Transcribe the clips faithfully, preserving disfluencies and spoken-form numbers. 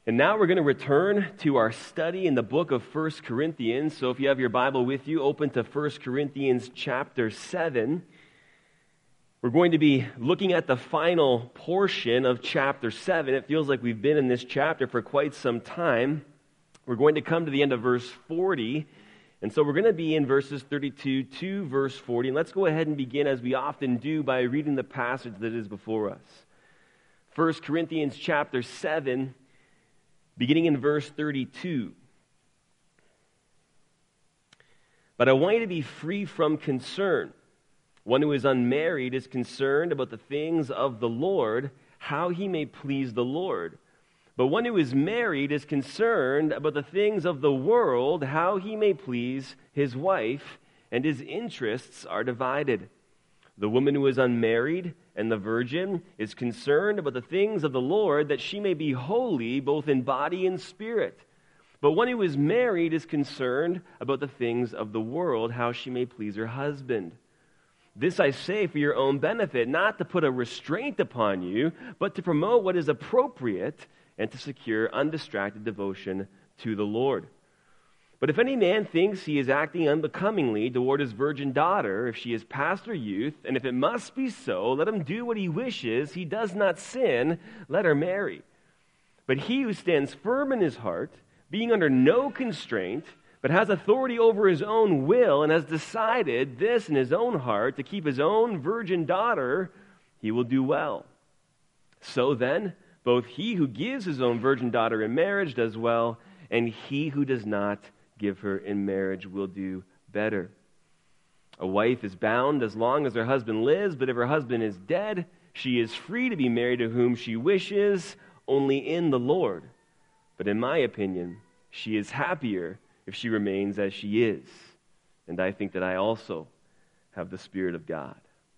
And now we're going to return to our study in the book of First Corinthians. So if you have your Bible with you, open to First Corinthians chapter seven. We're going to be looking at the final portion of chapter seven. It feels like we've been in this chapter for quite some time. We're going to come to the end of verse forty. And so we're going to be in verses thirty-two to verse forty. And let's go ahead and begin, as we often do, by reading the passage that is before us. First Corinthians chapter seven, beginning in verse thirty-two. But I want you to be free from concern. One who is unmarried is concerned about the things of the Lord, how he may please the Lord. But one who is married is concerned about the things of the world, how he may please his wife, and his interests are divided. The woman who is unmarried and the virgin is concerned about the things of the Lord, that she may be holy both in body and spirit. But one who is married is concerned about the things of the world, how she may please her husband. This I say for your own benefit, not to put a restraint upon you, but to promote what is appropriate and to secure undistracted devotion to the Lord. But if any man thinks he is acting unbecomingly toward his virgin daughter, if she is past her youth, and if it must be so, let him do what he wishes. He does not sin, let her marry. But he who stands firm in his heart, being under no constraint, but has authority over his own will, and has decided this in his own heart to keep his own virgin daughter, he will do well. So then, both he who gives his own virgin daughter in marriage does well, and he who does not give her in marriage will do better. A wife is bound as long as her husband lives, but if her husband is dead, she is free to be married to whom she wishes, only in the Lord. But in my opinion, she is happier if she remains as she is. And I think that I also have the Spirit of God.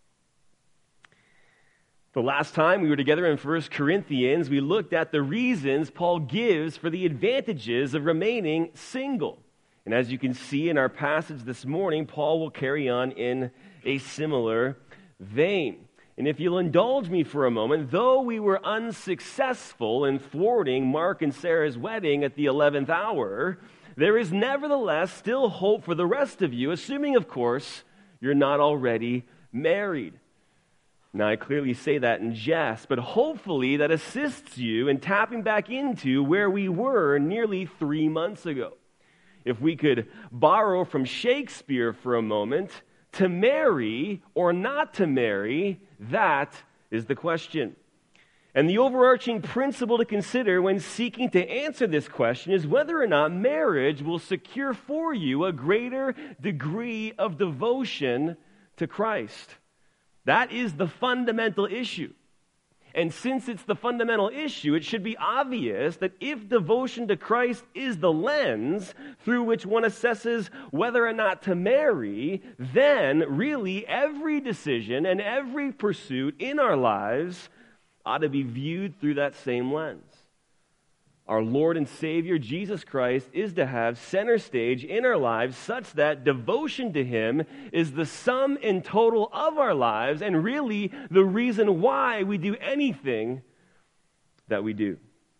The last time we were together in First Corinthians, we looked at the reasons Paul gives for the advantages of remaining single. And as you can see in our passage this morning, Paul will carry on in a similar vein. And if you'll indulge me for a moment, though we were unsuccessful in thwarting Mark and Sarah's wedding at the eleventh hour, there is nevertheless still hope for the rest of you, assuming, of course, you're not already married. Now, I clearly say that in jest, but hopefully that assists you in tapping back into where we were nearly three months ago. If we could borrow from Shakespeare for a moment, to marry or not to marry, that is the question. And the overarching principle to consider when seeking to answer this question is whether or not marriage will secure for you a greater degree of devotion to Christ. That is the fundamental issue. And since it's the fundamental issue, it should be obvious that if devotion to Christ is the lens through which one assesses whether or not to marry, then really every decision and every pursuit in our lives ought to be viewed through that same lens. Our Lord and Savior, Jesus Christ, is to have center stage in our lives such that devotion to Him is the sum and total of our lives and really the reason why we do anything that we do.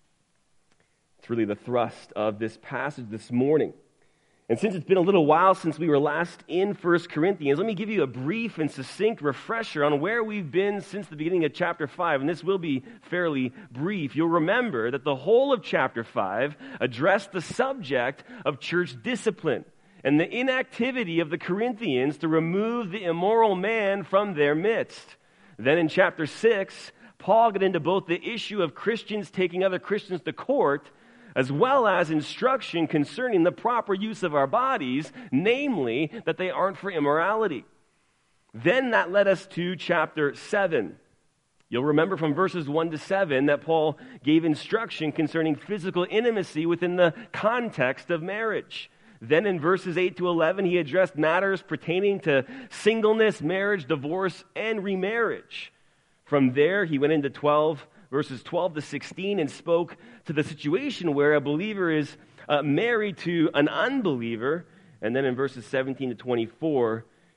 It's really the thrust of this passage this morning. And since it's been a little while since we were last in First Corinthians, let me give you a brief and succinct refresher on where we've been since the beginning of chapter five. And this will be fairly brief. You'll remember that the whole of chapter five addressed the subject of church discipline and the inactivity of the Corinthians to remove the immoral man from their midst. Then in chapter six, Paul got into both the issue of Christians taking other Christians to court, as well as instruction concerning the proper use of our bodies, namely, that they aren't for immorality. Then that led us to chapter seven. You'll remember from verses one to seven that Paul gave instruction concerning physical intimacy within the context of marriage. Then in verses eight to eleven, he addressed matters pertaining to singleness, marriage, divorce, and remarriage. From there, he went into twelve verses twelve to sixteen, and spoke to the situation where a believer is uh, married to an unbeliever. And then in verses seventeen to twenty-four,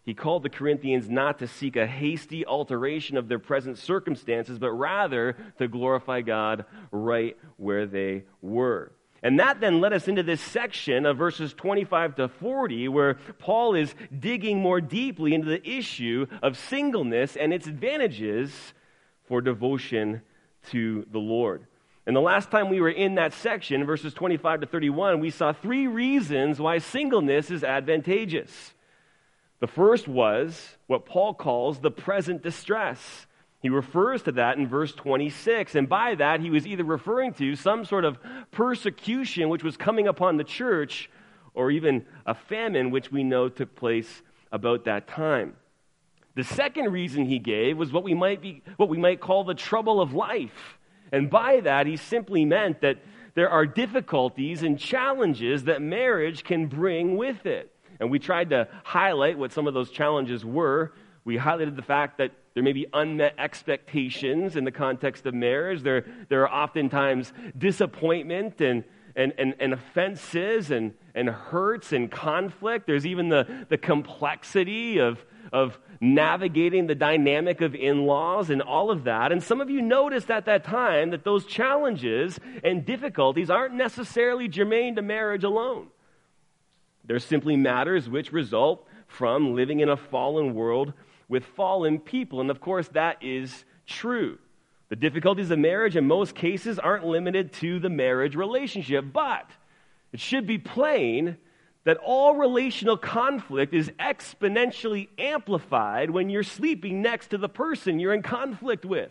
he called the Corinthians not to seek a hasty alteration of their present circumstances, but rather to glorify God right where they were. And that then led us into this section of verses twenty-five to forty, where Paul is digging more deeply into the issue of singleness and its advantages for devotion to the Lord. And the last time we were in that section, verses twenty-five to thirty-one, we saw three reasons why singleness is advantageous. The first was what Paul calls the present distress. He refers to that in verse twenty-six, and by that he was either referring to some sort of persecution which was coming upon the church, or even a famine which we know took place about that time. The second reason he gave was what we might be, what we might call the trouble of life. And by that he simply meant that there are difficulties and challenges that marriage can bring with it. And we tried to highlight what some of those challenges were. We highlighted the fact that there may be unmet expectations in the context of marriage. There, there are oftentimes disappointment and, and, and, and offenses and, and hurts and conflict. There's even the, the complexity of, of navigating the dynamic of in-laws and all of that. And some of you noticed at that time that those challenges and difficulties aren't necessarily germane to marriage alone. They're simply matters which result from living in a fallen world with fallen people. And of course, that is true. The difficulties of marriage in most cases aren't limited to the marriage relationship, but it should be plain that all relational conflict is exponentially amplified when you're sleeping next to the person you're in conflict with.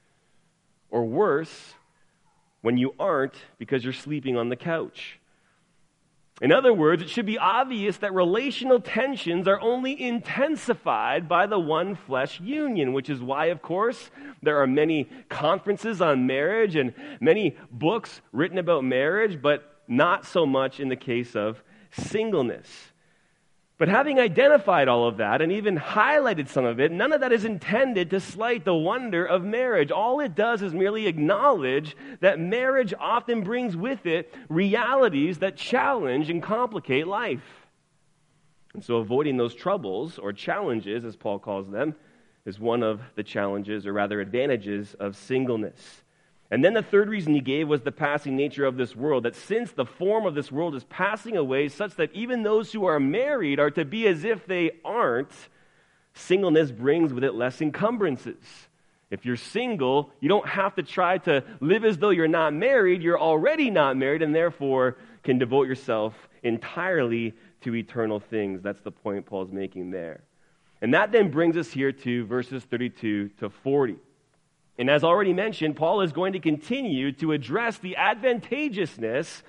Or worse, when you aren't because you're sleeping on the couch. In other words, it should be obvious that relational tensions are only intensified by the one flesh union, which is why, of course, there are many conferences on marriage and many books written about marriage, but not so much in the case of singleness. But having identified all of that and even highlighted some of it, none of that is intended to slight the wonder of marriage. All it does is merely acknowledge that marriage often brings with it realities that challenge and complicate life. And so avoiding those troubles, or challenges as Paul calls them, is one of the challenges, or rather advantages, of singleness. And then the third reason he gave was the passing nature of this world, that since the form of this world is passing away, such that even those who are married are to be as if they aren't, singleness brings with it less encumbrances. If you're single, you don't have to try to live as though you're not married. You're already not married, and therefore can devote yourself entirely to eternal things. That's the point Paul's making there. And that then brings us here to verses thirty-two to forty. And as already mentioned, Paul is going to continue to address the advantageousness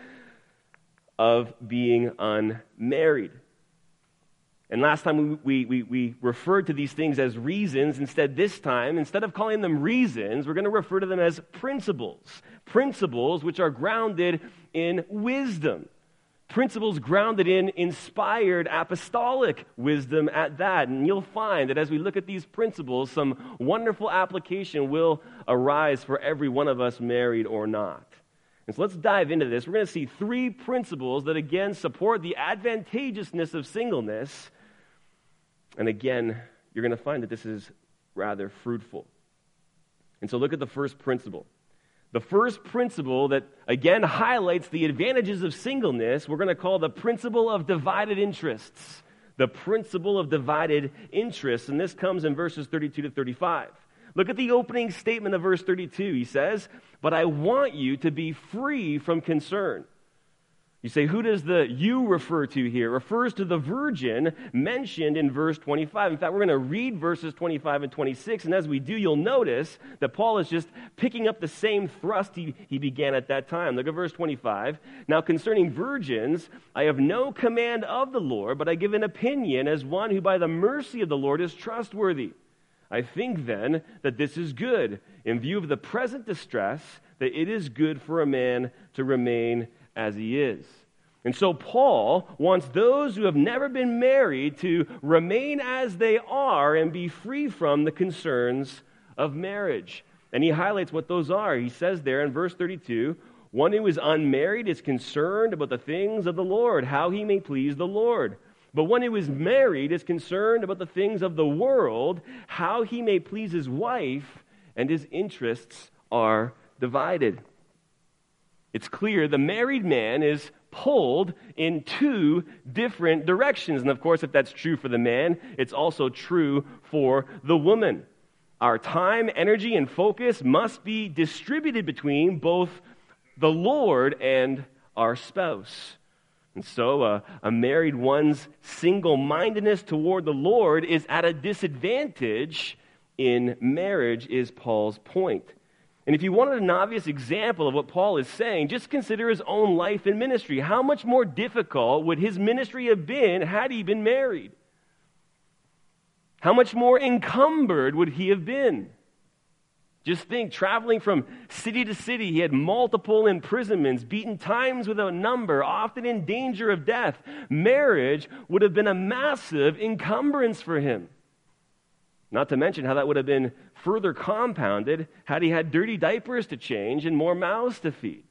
of being unmarried. And last time we, we, we referred to these things as reasons. Instead, this time, instead of calling them reasons, we're going to refer to them as principles. Principles which are grounded in wisdom. Principles grounded in inspired apostolic wisdom at that. And you'll find that as we look at these principles, some wonderful application will arise for every one of us, married or not. And so let's dive into this. We're going to see three principles that again support the advantageousness of singleness. And again, you're going to find that this is rather fruitful. And so look at the first principle. The first principle that, again, highlights the advantages of singleness, we're going to call the principle of divided interests. The principle of divided interests. And this comes in verses thirty-two to thirty-five. Look at the opening statement of verse thirty-two. He says, "But I want you to be free from concern." You say, who does the you refer to here? It refers to the virgin mentioned in verse twenty-five. In fact, we're going to read verses twenty-five and twenty-six, and as we do, you'll notice that Paul is just picking up the same thrust he, he began at that time. Look at verse twenty-five. "Now concerning virgins, I have no command of the Lord, but I give an opinion as one who by the mercy of the Lord is trustworthy. I think then that this is good, in view of the present distress, that it is good for a man to remain as he is." And so Paul wants those who have never been married to remain as they are and be free from the concerns of marriage. And he highlights what those are. He says there in verse thirty-two, "One who is unmarried is concerned about the things of the Lord, how he may please the Lord. But one who is married is concerned about the things of the world, how he may please his wife, and his interests are divided. It's clear the married man is pulled in two different directions. And of course, if that's true for the man, it's also true for the woman. Our time, energy, and focus must be distributed between both the Lord and our spouse. And so uh, a married one's single-mindedness toward the Lord is at a disadvantage in marriage, is Paul's point. And if you wanted an obvious example of what Paul is saying, just consider his own life and ministry. How much more difficult would his ministry have been had he been married? How much more encumbered would he have been? Just think, traveling from city to city, he had multiple imprisonments, beaten times without number, often in danger of death. Marriage would have been a massive encumbrance for him. Not to mention how that would have been further compounded had he had dirty diapers to change and more mouths to feed.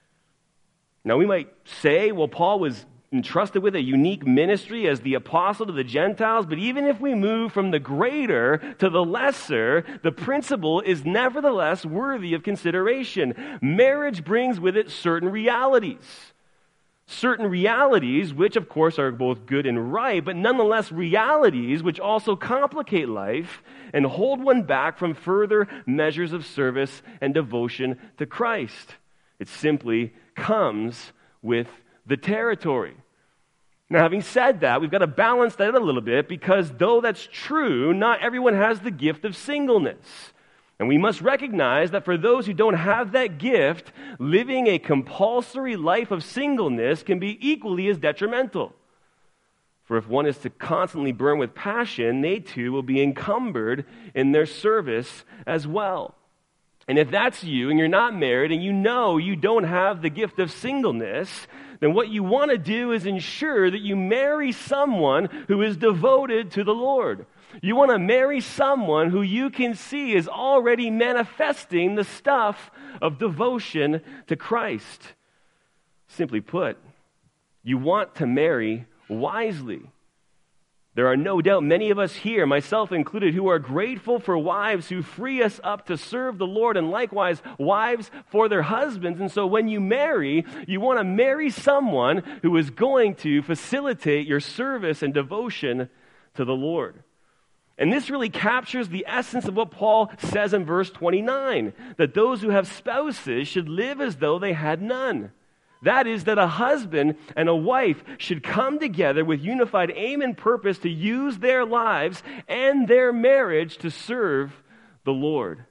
Now we might say, well, Paul was entrusted with a unique ministry as the apostle to the Gentiles, but even if we move from the greater to the lesser, the principle is nevertheless worthy of consideration. Marriage brings with it certain realities. Certain realities, which of course are both good and right, but nonetheless realities which also complicate life and hold one back from further measures of service and devotion to Christ. It simply comes with the territory. Now, having said that, we've got to balance that a little bit, because though that's true, not everyone has the gift of singleness. And we must recognize that for those who don't have that gift, living a compulsory life of singleness can be equally as detrimental. For if one is to constantly burn with passion, they too will be encumbered in their service as well. And if that's you and you're not married and you know you don't have the gift of singleness, then what you want to do is ensure that you marry someone who is devoted to the Lord. You want to marry someone who you can see is already manifesting the stuff of devotion to Christ. Simply put, you want to marry wisely. There are no doubt many of us here, myself included, who are grateful for wives who free us up to serve the Lord, and likewise wives for their husbands. And so when you marry, you want to marry someone who is going to facilitate your service and devotion to the Lord. And this really captures the essence of what Paul says in verse twenty-nine, that those who have spouses should live as though they had none. That is, that a husband and a wife should come together with unified aim and purpose to use their lives and their marriage to serve the Lord.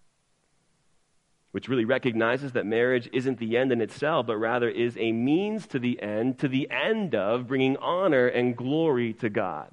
Which really recognizes that marriage isn't the end in itself, but rather is a means to the end, to the end of bringing honor and glory to God.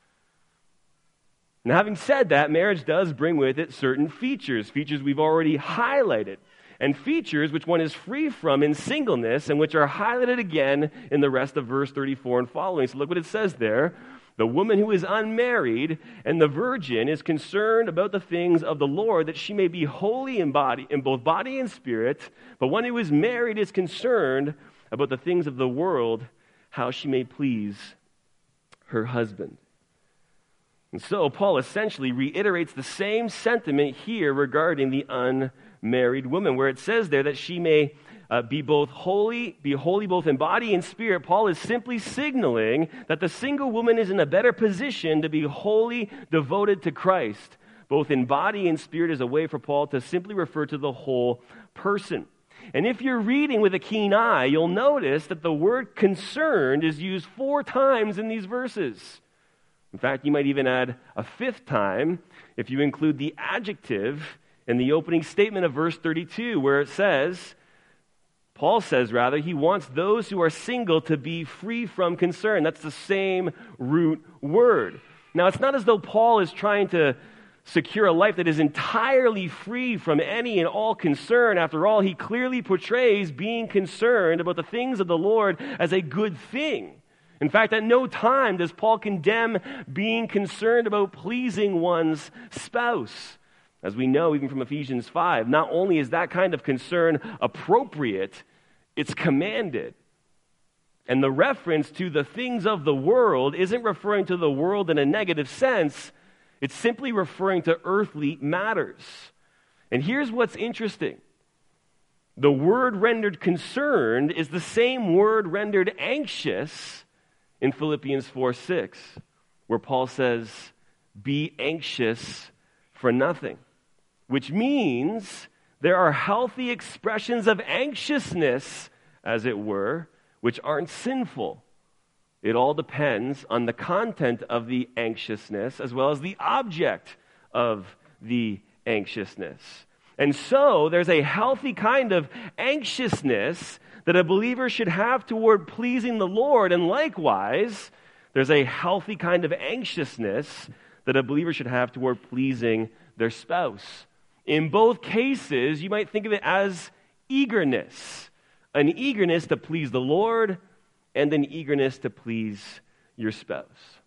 Now, having said that, marriage does bring with it certain features, features we've already highlighted, and features which one is free from in singleness and which are highlighted again in the rest of verse thirty-four and following. So look what it says there. The woman who is unmarried and the virgin is concerned about the things of the Lord, that she may be holy in body, in both body and spirit. But one who is married is concerned about the things of the world, how she may please her husband. And so Paul essentially reiterates the same sentiment here regarding the unmarried woman, where it says there that she may uh, be both holy, be holy both in body and spirit. Paul is simply signaling that the single woman is in a better position to be wholly devoted to Christ, both in body and spirit, as a way for Paul to simply refer to the whole person. And if you're reading with a keen eye, you'll notice that the word concerned is used four times in these verses. In fact, you might even add a fifth time if you include the adjective in the opening statement of verse thirty-two, where it says, Paul says rather, he wants those who are single to be free from concern. That's the same root word. Now, it's not as though Paul is trying to secure a life that is entirely free from any and all concern. After all, he clearly portrays being concerned about the things of the Lord as a good thing. In fact, at no time does Paul condemn being concerned about pleasing one's spouse. As we know, even from Ephesians five, not only is that kind of concern appropriate, it's commanded. And the reference to the things of the world isn't referring to the world in a negative sense. It's simply referring to earthly matters. And here's what's interesting. The word rendered concerned is the same word rendered anxious in Philippians four six, where Paul says, be anxious for nothing, which means there are healthy expressions of anxiousness, as it were, which aren't sinful. It all depends on the content of the anxiousness as well as the object of the anxiousness. And so there's a healthy kind of anxiousness that a believer should have toward pleasing the Lord, and likewise, there's a healthy kind of anxiousness that a believer should have toward pleasing their spouse. In both cases, you might think of it as eagerness. An eagerness to please the Lord and an eagerness to please your spouse.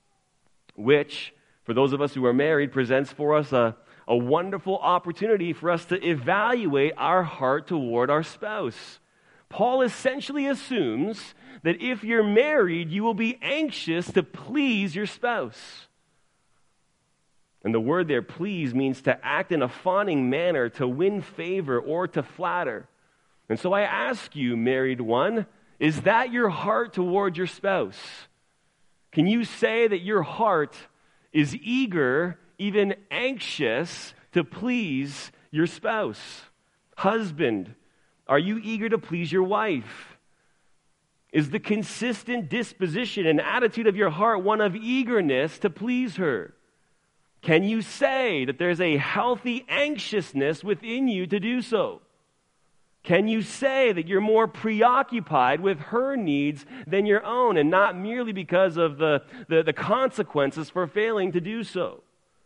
Which, for those of us who are married, presents for us a, a wonderful opportunity for us to evaluate our heart toward our spouse. Paul essentially assumes that if you're married, you will be anxious to please your spouse. And the word there, please, means to act in a fawning manner, to win favor, or to flatter. And so I ask you, married one, is that your heart toward your spouse? Can you say that your heart is eager, even anxious, to please your spouse? Husband, are you eager to please your wife? Is the consistent disposition and attitude of your heart one of eagerness to please her? Can you say that there's a healthy anxiousness within you to do so? Can you say that you're more preoccupied with her needs than your own, and not merely because of the, the, the consequences for failing to do so?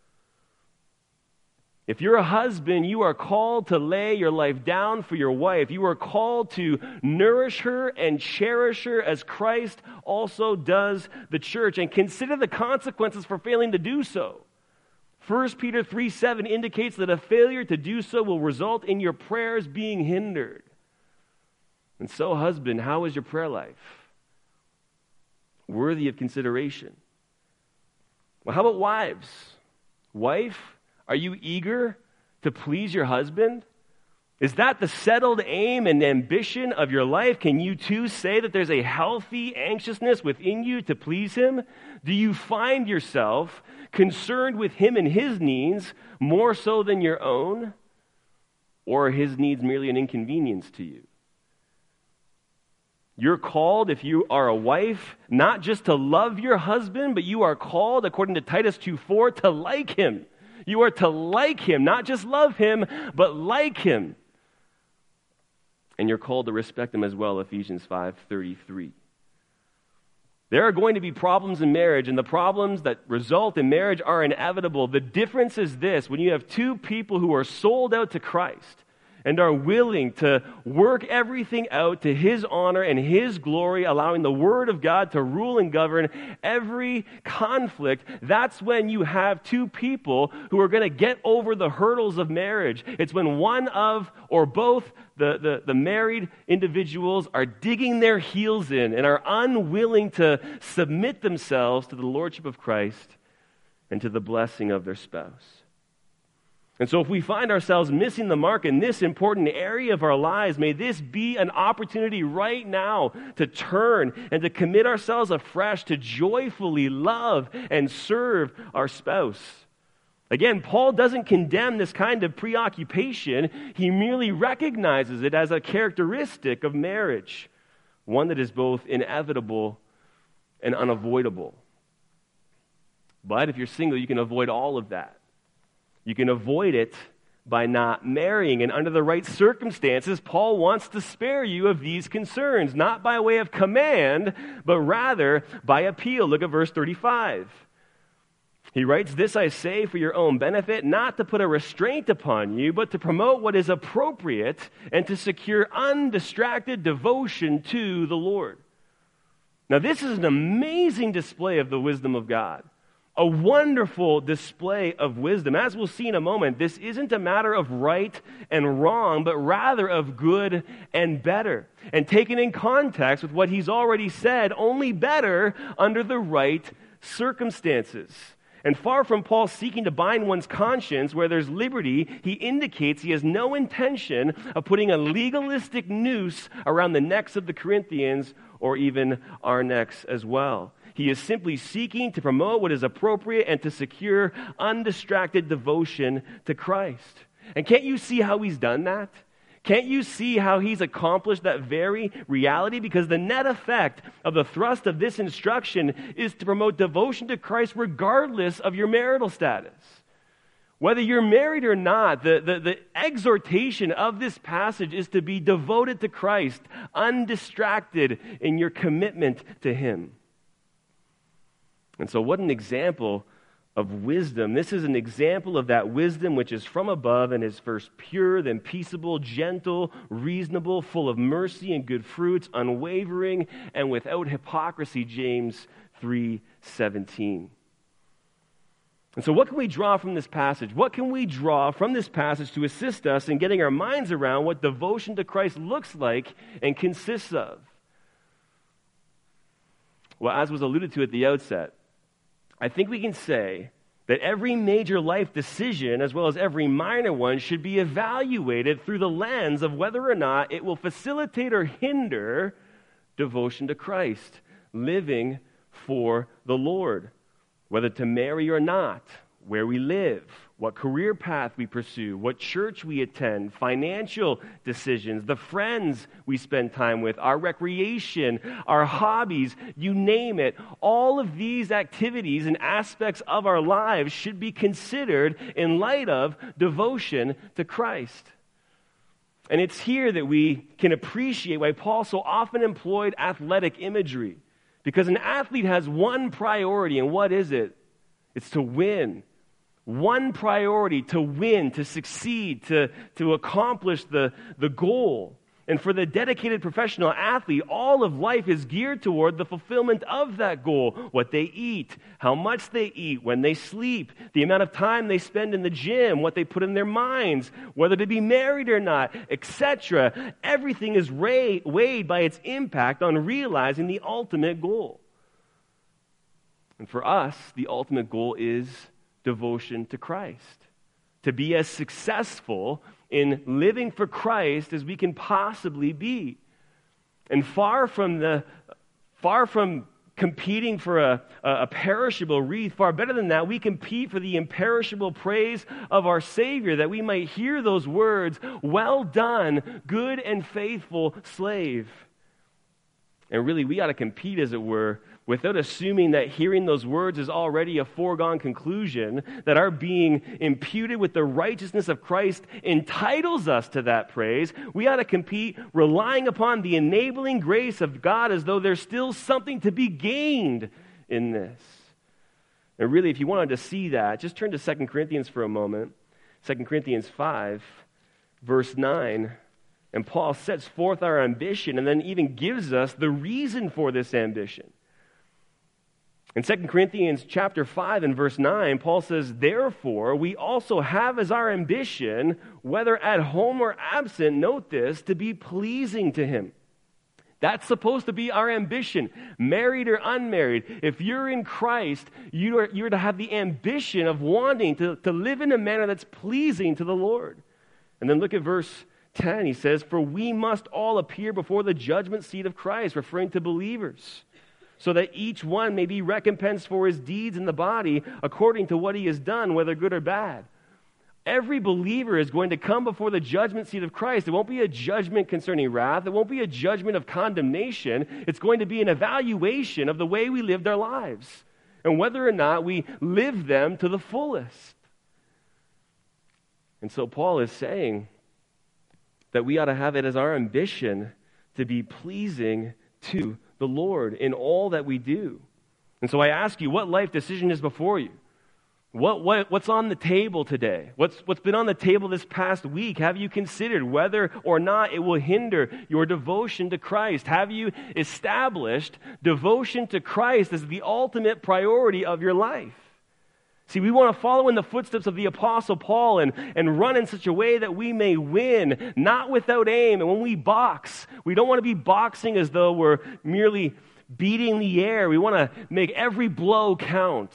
If you're a husband, you are called to lay your life down for your wife. You are called to nourish her and cherish her as Christ also does the church. And consider the consequences for failing to do so. First Peter three seven indicates that a failure to do so will result in your prayers being hindered. And so, husband, how is your prayer life? Worthy of consideration. Well, how about wives? Wife, are you eager to please your husband? Is that the settled aim and ambition of your life? Can you too say that there's a healthy anxiousness within you to please him? Do you find yourself concerned with him and his needs more so than your own? Or are his needs merely an inconvenience to you? You're called, if you are a wife, not just to love your husband, but you are called, according to Titus two four, to like him. You are to like him, not just love him, but like him. And you're called to respect him as well, Ephesians five thirty-three. There are going to be problems in marriage, and the problems that result in marriage are inevitable. The difference is this: when you have two people who are sold out to Christ and are willing to work everything out to his honor and his glory, allowing the Word of God to rule and govern every conflict, that's when you have two people who are going to get over the hurdles of marriage. It's when one of or both the, the, the married individuals are digging their heels in and are unwilling to submit themselves to the lordship of Christ and to the blessing of their spouse. And so if we find ourselves missing the mark in this important area of our lives, may this be an opportunity right now to turn and to commit ourselves afresh to joyfully love and serve our spouse. Again, Paul doesn't condemn this kind of preoccupation. He merely recognizes it as a characteristic of marriage, one that is both inevitable and unavoidable. But if you're single, you can avoid all of that. You can avoid it by not marrying. And under the right circumstances, Paul wants to spare you of these concerns, not by way of command, but rather by appeal. Look at verse thirty-five. He writes, "This I say for your own benefit, not to put a restraint upon you, but to promote what is appropriate and to secure undistracted devotion to the Lord." Now, this is an amazing display of the wisdom of God. A wonderful display of wisdom. As we'll see in a moment, this isn't a matter of right and wrong, but rather of good and better. And taken in context with what he's already said, only better under the right circumstances. And far from Paul seeking to bind one's conscience where there's liberty, he indicates he has no intention of putting a legalistic noose around the necks of the Corinthians or even our necks as well. He is simply seeking to promote what is appropriate and to secure undistracted devotion to Christ. And can't you see how he's done that? Can't you see how he's accomplished that very reality? Because the net effect of the thrust of this instruction is to promote devotion to Christ regardless of your marital status. Whether you're married or not, the, the, the exhortation of this passage is to be devoted to Christ, undistracted in your commitment to him. And so what an example of wisdom. This is an example of that wisdom which is from above and is first pure, then peaceable, gentle, reasonable, full of mercy and good fruits, unwavering, and without hypocrisy, James three seventeen. And so what can we draw from this passage? What can we draw from this passage to assist us in getting our minds around what devotion to Christ looks like and consists of? Well, as was alluded to at the outset, I think we can say that every major life decision, as well as every minor one, should be evaluated through the lens of whether or not it will facilitate or hinder devotion to Christ, living for the Lord. Whether to marry or not, where we live, what career path we pursue, what church we attend, financial decisions, the friends we spend time with, our recreation, our hobbies, you name it. All of these activities and aspects of our lives should be considered in light of devotion to Christ. And it's here that we can appreciate why Paul so often employed athletic imagery. Because an athlete has one priority, and what is it? It's to win. One priority, to win, to succeed, to, to accomplish the, the goal. And for the dedicated professional athlete, all of life is geared toward the fulfillment of that goal. What they eat, how much they eat, when they sleep, the amount of time they spend in the gym, what they put in their minds, whether to be married or not, et cetera. Everything is weighed by its impact on realizing the ultimate goal. And for us, the ultimate goal is devotion to Christ. To be as successful in living for Christ as we can possibly be. And far from the far from competing for a, a perishable wreath, far better than that, we compete for the imperishable praise of our Savior, that we might hear those words, "Well done, good and faithful slave." And really, we ought to compete, as it were, without assuming that hearing those words is already a foregone conclusion, that our being imputed with the righteousness of Christ entitles us to that praise. We ought to compete relying upon the enabling grace of God as though there's still something to be gained in this. And really, if you wanted to see that, just turn to Second Corinthians for a moment. Second Corinthians five, verse nine. And Paul sets forth our ambition and then even gives us the reason for this ambition. In Second Corinthians chapter five and verse nine, Paul says, "Therefore, we also have as our ambition, whether at home or absent," note this, "to be pleasing to him." That's supposed to be our ambition, married or unmarried. If you're in Christ, you are, you're to have the ambition of wanting to, to live in a manner that's pleasing to the Lord. And then look at verse ten. He says, "For we must all appear before the judgment seat of Christ," referring to believers, "so that each one may be recompensed for his deeds in the body according to what he has done, whether good or bad." Every believer is going to come before the judgment seat of Christ. It won't be a judgment concerning wrath. It won't be a judgment of condemnation. It's going to be an evaluation of the way we lived our lives and whether or not we lived them to the fullest. And so Paul is saying that we ought to have it as our ambition to be pleasing to the Lord in all that we do. And so I ask you, what life decision is before you? What, what what's on the table today? What's what's been on the table this past week? Have you considered whether or not it will hinder your devotion to Christ? Have you established devotion to Christ as the ultimate priority of your life? See, we want to follow in the footsteps of the Apostle Paul and, and run in such a way that we may win, not without aim. And when we box, we don't want to be boxing as though we're merely beating the air. We want to make every blow count.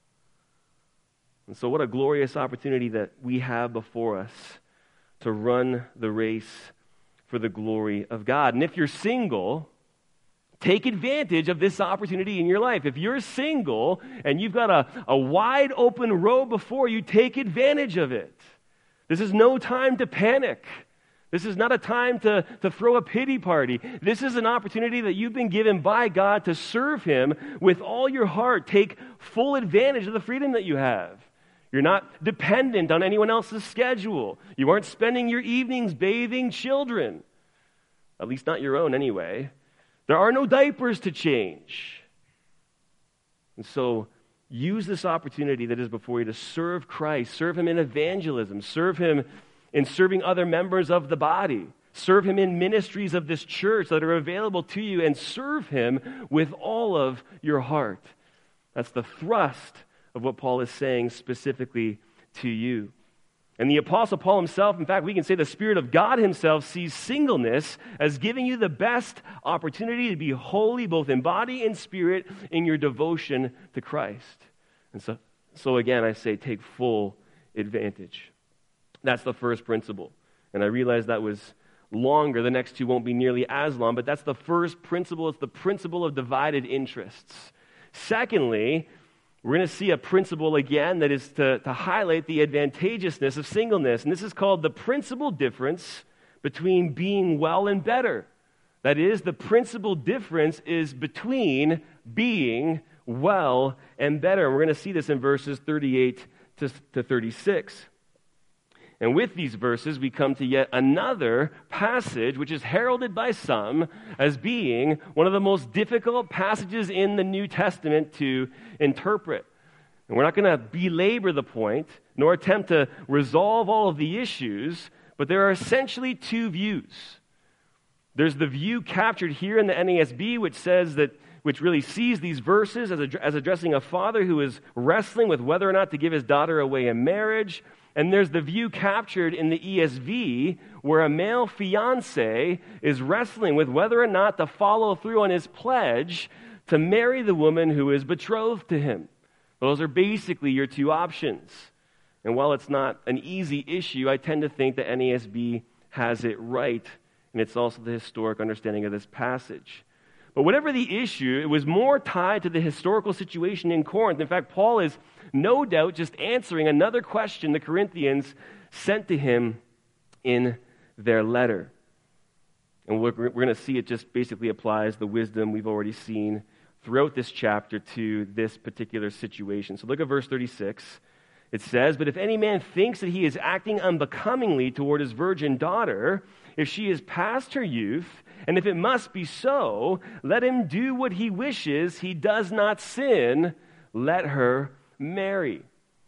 And so what a glorious opportunity that we have before us to run the race for the glory of God. And if you're single, take advantage of this opportunity in your life. If you're single and you've got a, a wide open road before you, take advantage of it. This is no time to panic. This is not a time to, to throw a pity party. This is an opportunity that you've been given by God to serve Him with all your heart. Take full advantage of the freedom that you have. You're not dependent on anyone else's schedule. You aren't spending your evenings bathing children. At least not your own anyway. There are no diapers to change. And so use this opportunity that is before you to serve Christ, serve Him in evangelism, serve Him in serving other members of the body, serve Him in ministries of this church that are available to you, and serve Him with all of your heart. That's the thrust of what Paul is saying specifically to you. And the Apostle Paul himself, in fact, we can say the Spirit of God Himself sees singleness as giving you the best opportunity to be holy, both in body and spirit, in your devotion to Christ. And so, so again, I say take full advantage. That's the first principle. And I realize that was longer. The next two won't be nearly as long, but that's the first principle. It's the principle of divided interests. Secondly, we're going to see a principle again that is to, to highlight the advantageousness of singleness. And this is called the principal difference between being well and better. That is, the principal difference is between being well and better. And we're going to see this in verses thirty-eight to thirty-six. And with these verses, we come to yet another passage which is heralded by some as being one of the most difficult passages in the New Testament to interpret. And we're not going to belabor the point, nor attempt to resolve all of the issues, but there are essentially two views. There's the view captured here in the N A S B, which says that, which really sees these verses as, ad- as addressing a father who is wrestling with whether or not to give his daughter away in marriage. And there's the view captured in the E S V where a male fiancé is wrestling with whether or not to follow through on his pledge to marry the woman who is betrothed to him. Those are basically your two options. And while it's not an easy issue, I tend to think that N A S B has it right, and it's also the historic understanding of this passage. But whatever the issue, it was more tied to the historical situation in Corinth. In fact, Paul is no doubt just answering another question the Corinthians sent to him in their letter. And we're, we're going to see it just basically applies the wisdom we've already seen throughout this chapter to this particular situation. So look at verse thirty-six. It says, "But if any man thinks that he is acting unbecomingly toward his virgin daughter, if she is past her youth, and if it must be so, let him do what he wishes. He does not sin. Let her marry."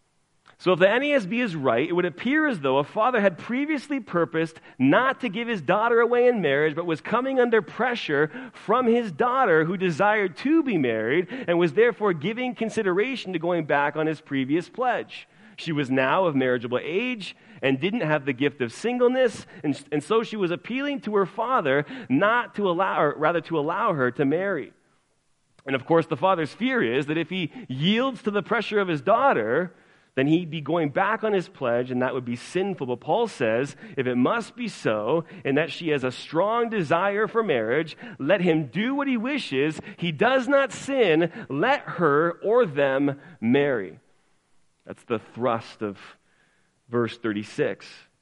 So if the N A S B is right, it would appear as though a father had previously purposed not to give his daughter away in marriage, but was coming under pressure from his daughter who desired to be married and was therefore giving consideration to going back on his previous pledge. She was now of marriageable age and didn't have the gift of singleness, and, and so she was appealing to her father not to allow, or rather to allow her to marry. And of course, the father's fear is that if he yields to the pressure of his daughter, then he'd be going back on his pledge, and that would be sinful. But Paul says, if it must be so, and that she has a strong desire for marriage, let him do what he wishes. He does not sin. Let her or them marry. That's the thrust of verse thirty-six.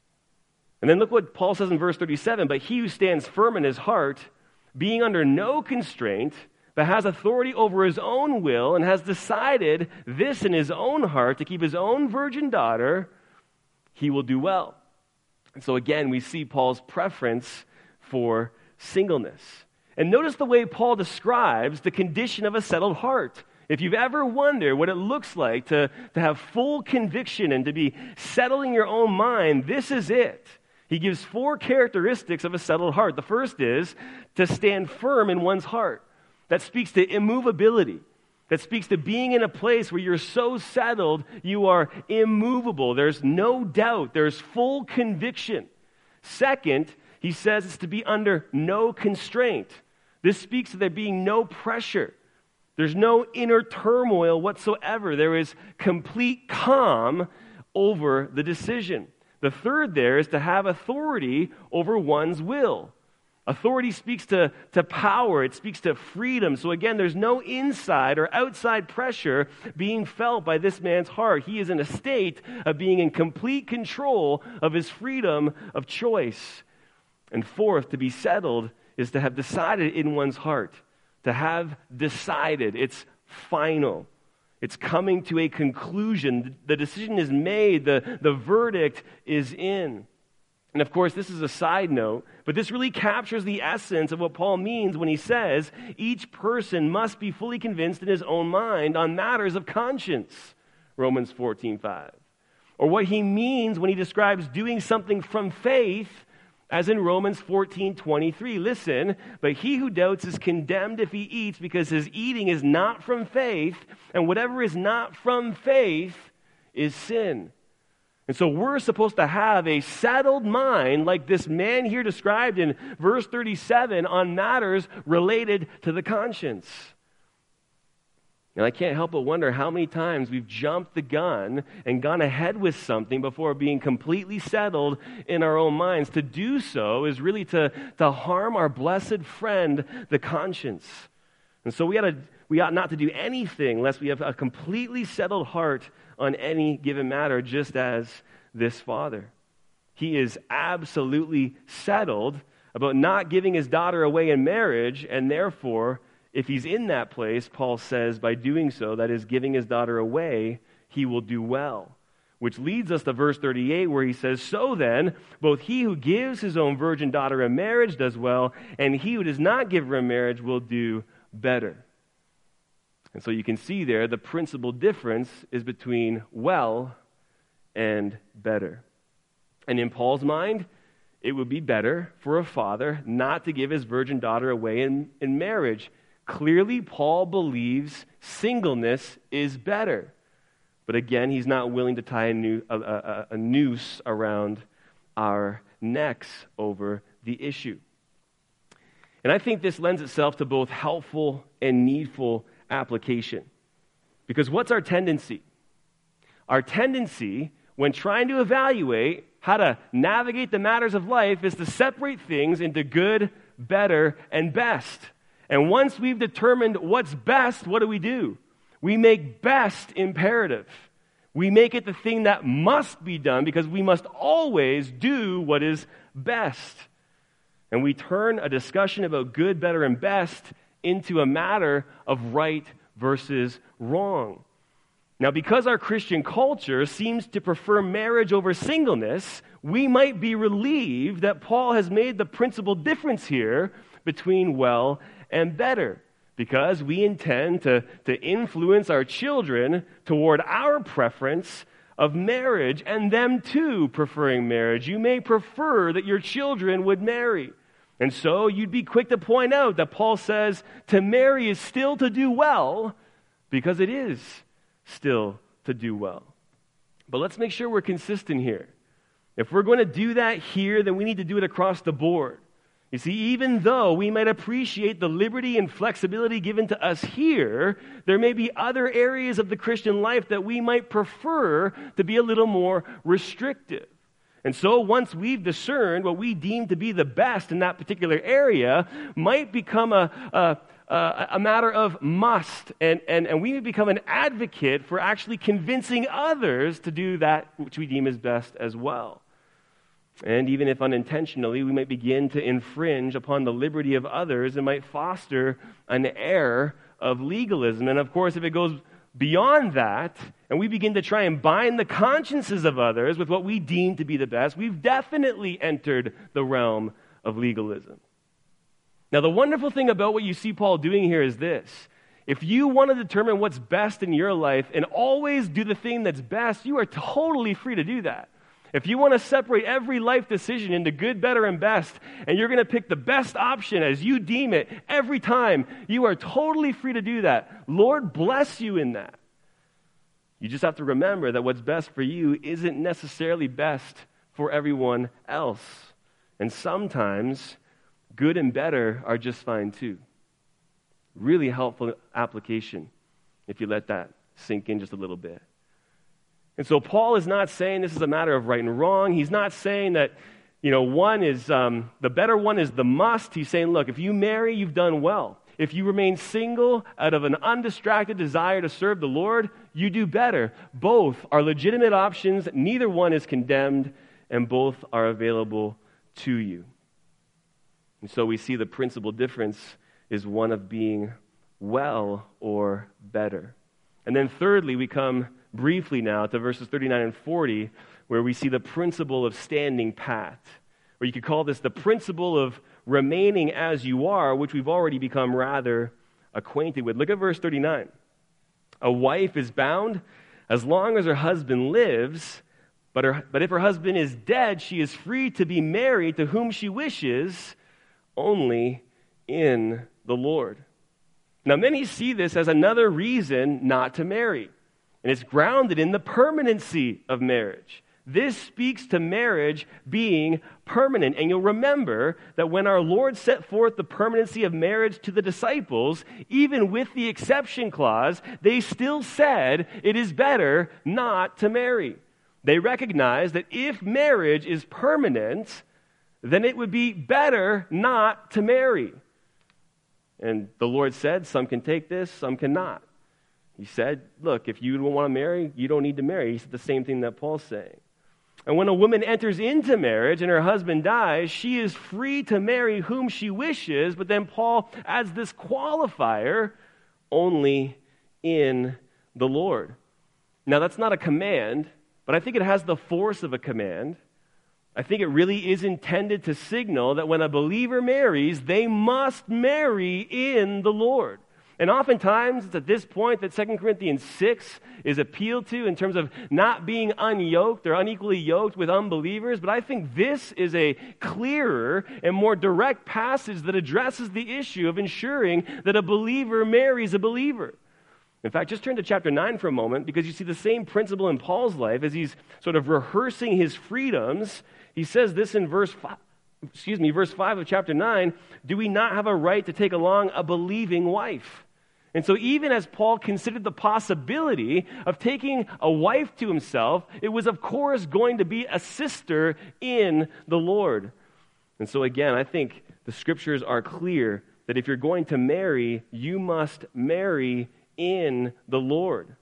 And then look what Paul says in verse thirty-seven. "But he who stands firm in his heart, being under no constraint, but has authority over his own will and has decided this in his own heart to keep his own virgin daughter, he will do well." And so again, we see Paul's preference for singleness. And notice the way Paul describes the condition of a settled heart. If you've ever wondered what it looks like to, to have full conviction and to be settling your own mind, this is it. He gives four characteristics of a settled heart. The first is to stand firm in one's heart. That speaks to immovability. That speaks to being in a place where you're so settled, you are immovable. There's no doubt. There's full conviction. Second, he says it's to be under no constraint. This speaks to there being no pressure. There's no inner turmoil whatsoever. There is complete calm over the decision. The third there is to have authority over one's will. Authority speaks to, to power. It speaks to freedom. So again, there's no inside or outside pressure being felt by this man's heart. He is in a state of being in complete control of his freedom of choice. And fourth, to be settled is to have decided in one's heart. To have decided. It's final. It's coming to a conclusion. The decision is made. The, the verdict is in. And of course, this is a side note, but this really captures the essence of what Paul means when he says each person must be fully convinced in his own mind on matters of conscience, Romans fourteen five. Or what he means when he describes doing something from faith, as in Romans fourteen twenty-three. Listen, but he who doubts is condemned if he eats because his eating is not from faith, and whatever is not from faith is sin. And so we're supposed to have a settled mind like this man here described in verse thirty-seven on matters related to the conscience. And I can't help but wonder how many times we've jumped the gun and gone ahead with something before being completely settled in our own minds. To do so is really to, to harm our blessed friend, the conscience. And so we ought, to, we ought not to do anything unless we have a completely settled heart on any given matter, just as this father. He is absolutely settled about not giving his daughter away in marriage, and therefore, if he's in that place, Paul says, by doing so, that is, giving his daughter away, he will do well. Which leads us to verse thirty-eight, where he says, so then, both he who gives his own virgin daughter in marriage does well, and he who does not give her in marriage will do better. And so you can see there the principal difference is between well and better. And in Paul's mind, it would be better for a father not to give his virgin daughter away in, in marriage. Clearly, Paul believes singleness is better. But again, he's not willing to tie a, new, a, a, a noose around our necks over the issue. And I think this lends itself to both helpful and needful application. Because what's our tendency? Our tendency when trying to evaluate how to navigate the matters of life is to separate things into good, better, and best. And once we've determined what's best, what do we do? We make best imperative. We make it the thing that must be done because we must always do what is best. And we turn a discussion about good, better, and best into a matter of right versus wrong. Now, because our Christian culture seems to prefer marriage over singleness, we might be relieved that Paul has made the principal difference here between well and better, because we intend to, to influence our children toward our preference of marriage and them too preferring marriage. You may prefer that your children would marry. And so you'd be quick to point out that Paul says to marry is still to do well, because it is still to do well. But let's make sure we're consistent here. If we're going to do that here, then we need to do it across the board. You see, even though we might appreciate the liberty and flexibility given to us here, there may be other areas of the Christian life that we might prefer to be a little more restrictive. And so once we've discerned what we deem to be the best in that particular area, might become a, a, a, a matter of must, and, and, and we become an advocate for actually convincing others to do that which we deem as best as well. And even if unintentionally, we might begin to infringe upon the liberty of others and might foster an air of legalism. And of course, if it goes beyond that, and we begin to try and bind the consciences of others with what we deem to be the best, we've definitely entered the realm of legalism. Now, the wonderful thing about what you see Paul doing here is this. If you want to determine what's best in your life and always do the thing that's best, you are totally free to do that. If you want to separate every life decision into good, better, and best, and you're going to pick the best option as you deem it every time, you are totally free to do that. Lord bless you in that. You just have to remember that what's best for you isn't necessarily best for everyone else. And sometimes good and better are just fine too. Really helpful application if you let that sink in just a little bit. And so Paul is not saying this is a matter of right and wrong. He's not saying that, you know, one is, um, the better one is the must. He's saying, look, if you marry, you've done well. If you remain single out of an undistracted desire to serve the Lord, you do better. Both are legitimate options. Neither one is condemned, and both are available to you. And so we see the principal difference is one of being well or better. And then thirdly, we come briefly now to verses thirty-nine and forty, where we see the principle of standing pat. Or you could call this the principle of remaining as you are, which we've already become rather acquainted with. Look at verse thirty-nine. A wife is bound as long as her husband lives, but, her, but if her husband is dead, she is free to be married to whom she wishes, only in the Lord. Now, many see this as another reason not to marry, and it's grounded in the permanency of marriage. This speaks to marriage being permanent. And you'll remember that when our Lord set forth the permanency of marriage to the disciples, even with the exception clause, they still said it is better not to marry. They recognized that if marriage is permanent, then it would be better not to marry. And the Lord said, some can take this, some cannot. He said, look, if you don't want to marry, you don't need to marry. He said the same thing that Paul's saying. And when a woman enters into marriage and her husband dies, she is free to marry whom she wishes, but then Paul adds this qualifier, only in the Lord. Now, that's not a command, but I think it has the force of a command. I think it really is intended to signal that when a believer marries, they must marry in the Lord. And oftentimes, it's at this point that Second Corinthians six is appealed to in terms of not being unyoked or unequally yoked with unbelievers. But I think this is a clearer and more direct passage that addresses the issue of ensuring that a believer marries a believer. In fact, just turn to chapter nine for a moment, because you see the same principle in Paul's life as he's sort of rehearsing his freedoms. He says this in verse five. Excuse me, verse five of chapter nine, do we not have a right to take along a believing wife? And so even as Paul considered the possibility of taking a wife to himself, it was of course going to be a sister in the Lord. And so again, I think the scriptures are clear that if you're going to marry, you must marry in the Lord.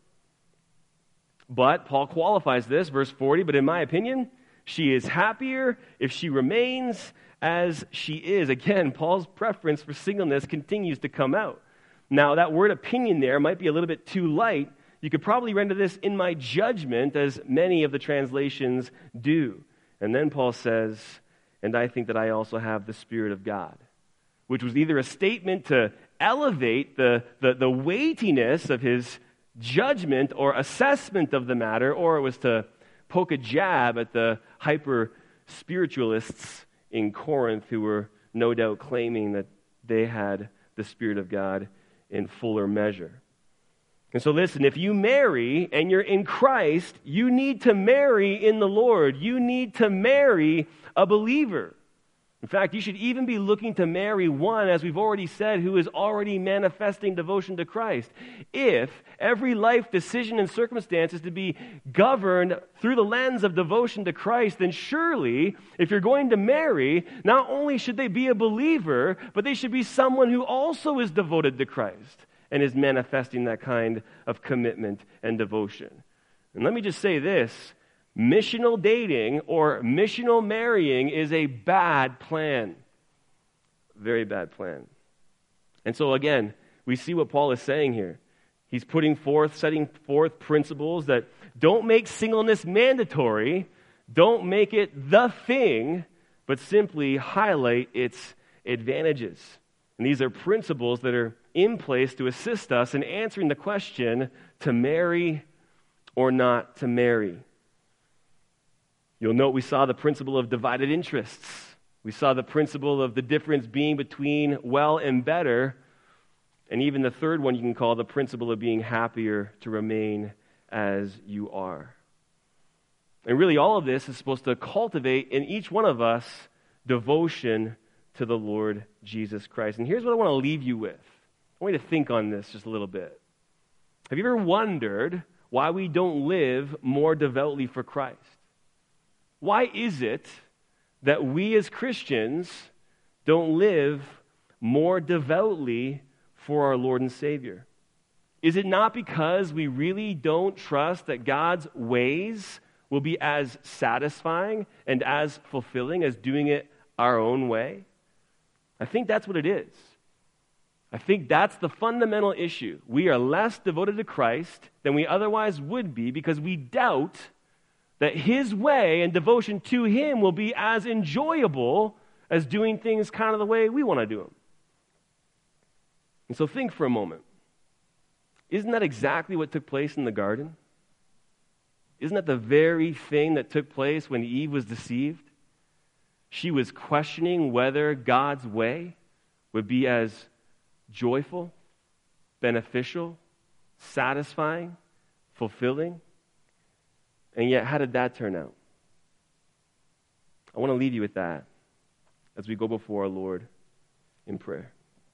But Paul qualifies this, verse forty, but in my opinion, she is happier if she remains as she is. Again, Paul's preference for singleness continues to come out. Now, that word opinion there might be a little bit too light. You could probably render this in my judgment, as many of the translations do. And then Paul says, and I think that I also have the Spirit of God, which was either a statement to elevate the, the, the weightiness of his judgment or assessment of the matter, or it was to poke a jab at the hyper-spiritualists in Corinth who were no doubt claiming that they had the Spirit of God in fuller measure. And so listen, if you marry and you're in Christ, you need to marry in the Lord. You need to marry a believer. In fact, you should even be looking to marry one, as we've already said, who is already manifesting devotion to Christ. If every life decision and circumstance is to be governed through the lens of devotion to Christ, then surely, if you're going to marry, not only should they be a believer, but they should be someone who also is devoted to Christ and is manifesting that kind of commitment and devotion. And let me just say this. Missional dating or missional marrying is a bad plan. Very bad plan. And so again, we see what Paul is saying here. He's putting forth, setting forth principles that don't make singleness mandatory, don't make it the thing, but simply highlight its advantages. And these are principles that are in place to assist us in answering the question to marry or not to marry. You'll note we saw the principle of divided interests. We saw the principle of the difference being between well and better. And even the third one you can call the principle of being happier to remain as you are. And really all of this is supposed to cultivate in each one of us devotion to the Lord Jesus Christ. And here's what I want to leave you with. I want you to think on this just a little bit. Have you ever wondered why we don't live more devoutly for Christ? Why is it that we as Christians don't live more devoutly for our Lord and Savior? Is it not because we really don't trust that God's ways will be as satisfying and as fulfilling as doing it our own way? I think that's what it is. I think that's the fundamental issue. We are less devoted to Christ than we otherwise would be because we doubt that His way and devotion to Him will be as enjoyable as doing things kind of the way we want to do them. And so think for a moment. Isn't that exactly what took place in the garden? Isn't that the very thing that took place when Eve was deceived? She was questioning whether God's way would be as joyful, beneficial, satisfying, fulfilling. And yet, how did that turn out? I want to leave you with that as we go before our Lord in prayer.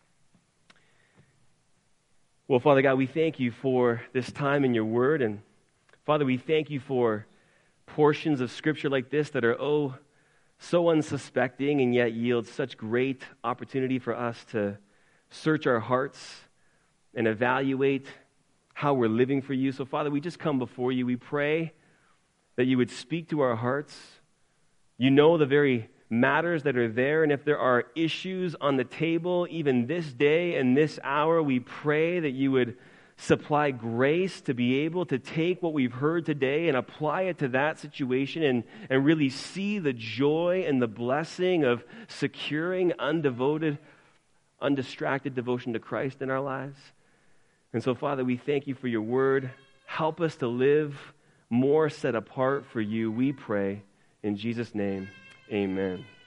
Well, Father God, we thank you for this time in your word. And Father, we thank you for portions of Scripture like this that are, oh, so unsuspecting and yet yield such great opportunity for us to search our hearts and evaluate how we're living for you. So, Father, we just come before you. We pray that you would speak to our hearts. You know the very matters that are there, and if there are issues on the table, even this day and this hour, we pray that you would supply grace to be able to take what we've heard today and apply it to that situation and, and really see the joy and the blessing of securing undevoted, undistracted devotion to Christ in our lives. And so, Father, we thank you for your word. Help us to live more set apart for you, we pray. In Jesus' name, amen.